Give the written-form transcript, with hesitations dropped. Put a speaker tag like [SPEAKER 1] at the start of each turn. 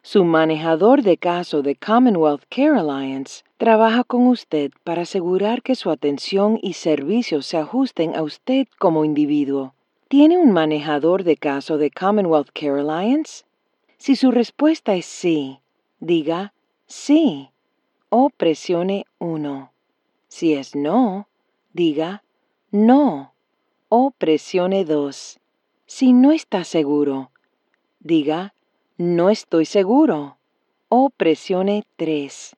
[SPEAKER 1] Su manejador de caso de Commonwealth Care Alliance trabaja con usted para asegurar que su atención y servicios se ajusten a usted como individuo. ¿Tiene un manejador de caso de Commonwealth Care Alliance? Si su respuesta es sí, diga sí o presione 1. Si es no, diga no o presione 2. Si no está seguro, diga no estoy seguro o presione 3.